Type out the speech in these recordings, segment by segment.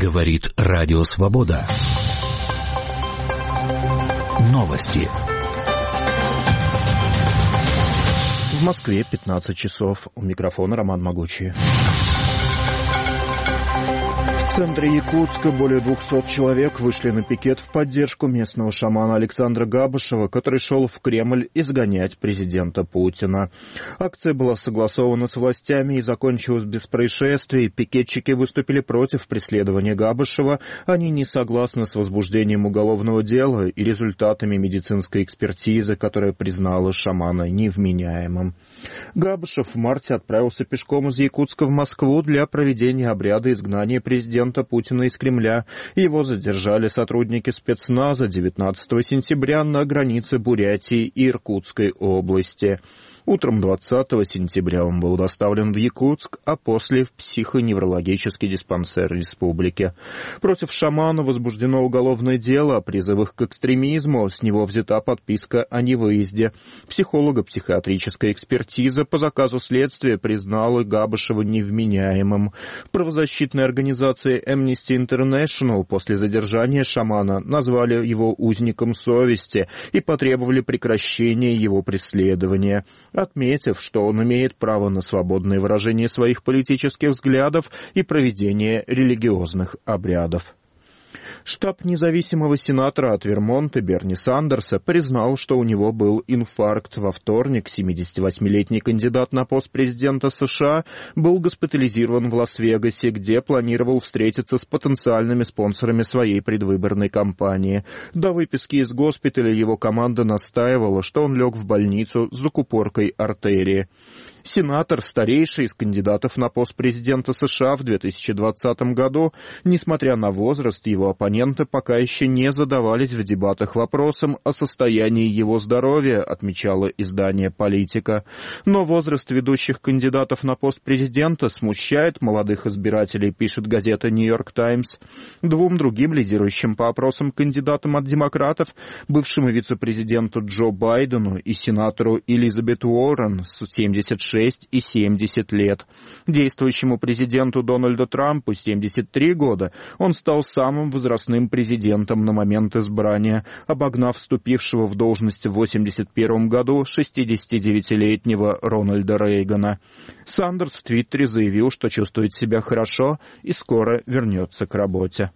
Говорит Радио Свобода. Новости. В Москве 15 часов. У микрофона Роман Могучий. В центре Якутска более 200 человек вышли на пикет в поддержку местного шамана Александра Габышева, который шел в Кремль изгонять президента Путина. Акция была согласована с властями и закончилась без происшествий. Пикетчики выступили против преследования Габышева. Они не согласны с возбуждением уголовного дела и результатами медицинской экспертизы, которая признала шамана невменяемым. Габышев в марте отправился пешком из Якутска в Москву для проведения обряда изгнания президента Путина из Кремля. Его задержали сотрудники спецназа 19 сентября на границе Бурятии и Иркутской области. Утром 20 сентября он был доставлен в Якутск, а после в психоневрологический диспансер республики. Против шамана возбуждено уголовное дело о призывах к экстремизму. С него взята подписка о невыезде. Психолого-психиатрическая экспертиза по заказу следствия признала Габышева невменяемым. Правозащитные организации Amnesty International после задержания шамана назвали его узником совести и потребовали прекращения его преследования, отметив, что он имеет право на свободное выражение своих политических взглядов и проведение религиозных обрядов. Штаб независимого сенатора от Вермонта Берни Сандерса признал, что у него был инфаркт. Во вторник 78-летний кандидат на пост президента США был госпитализирован в Лас-Вегасе, где планировал встретиться с потенциальными спонсорами своей предвыборной кампании. До выписки из госпиталя его команда настаивала, что он лег в больницу с закупоркой артерии. Сенатор, старейший из кандидатов на пост президента США в 2020 году, несмотря на возраст, его оппоненты пока еще не задавались в дебатах вопросом о состоянии его здоровья, отмечало издание «Политика». Но возраст ведущих кандидатов на пост президента смущает молодых избирателей, пишет газета «Нью-Йорк Таймс». Двум другим лидирующим по опросам кандидатам от демократов, бывшему вице-президенту Джо Байдену и сенатору Элизабет Уоррен с 76 и 70 лет. Действующему президенту Дональду Трампу 73 года. Он стал самым возрастным президентом на момент избрания, обогнав вступившего в должность в 1981 году 69-летнего Рональда Рейгана. Сандерс в Твиттере заявил, что чувствует себя хорошо и скоро вернется к работе.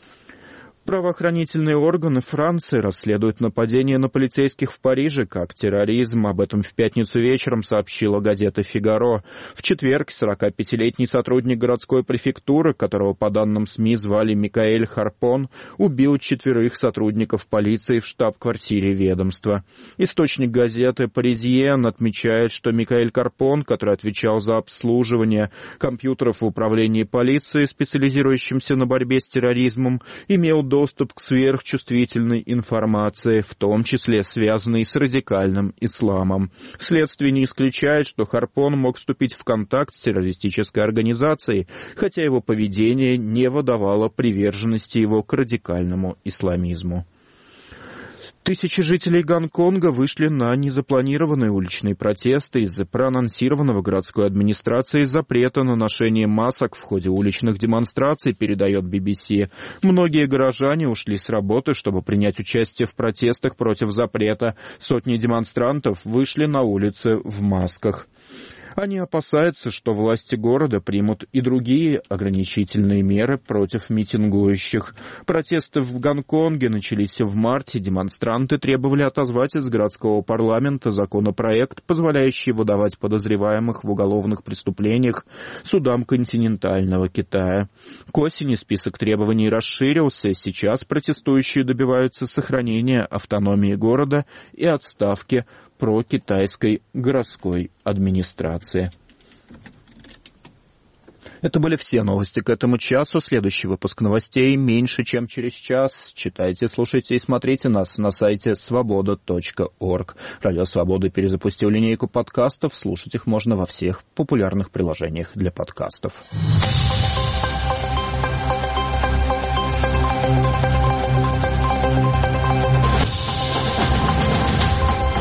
Правоохранительные органы Франции расследуют нападение на полицейских в Париже как терроризм. Об этом в пятницу вечером сообщила газета «Фигаро». В четверг 45-летний сотрудник городской префектуры, которого по данным СМИ звали Микаэль Харпон, убил 4 сотрудников полиции в штаб-квартире ведомства. Источник газеты «Паризьен» отмечает, что Микаэль Харпон, который отвечал за обслуживание компьютеров в управлении полиции, специализирующимся на борьбе с терроризмом, имел доступ к сверхчувствительной информации, в том числе связанной с радикальным исламом. Следствие не исключает, что Харпон мог вступить в контакт с террористической организацией, хотя его поведение не выдавало приверженности его к радикальному исламизму. Тысячи жителей Гонконга вышли на незапланированные уличные протесты из-за проанонсированного городской администрацией запрета на ношение масок в ходе уличных демонстраций, передает BBC. Многие горожане ушли с работы, чтобы принять участие в протестах против запрета. Сотни демонстрантов вышли на улицы в масках. Они опасаются, что власти города примут и другие ограничительные меры против митингующих. Протесты в Гонконге начались в марте. Демонстранты требовали отозвать из городского парламента законопроект, позволяющий выдавать подозреваемых в уголовных преступлениях судам континентального Китая. К осени список требований расширился. Сейчас протестующие добиваются сохранения автономии города и отставки прокитайской городской администрации. Это были все новости к этому часу. Следующий выпуск новостей меньше, чем через час. Читайте, слушайте и смотрите нас на сайте svoboda.org. Радио Свобода перезапустил линейку подкастов. Слушать их можно во всех популярных приложениях для подкастов.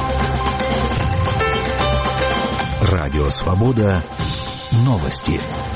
Радио Свобода. Новости.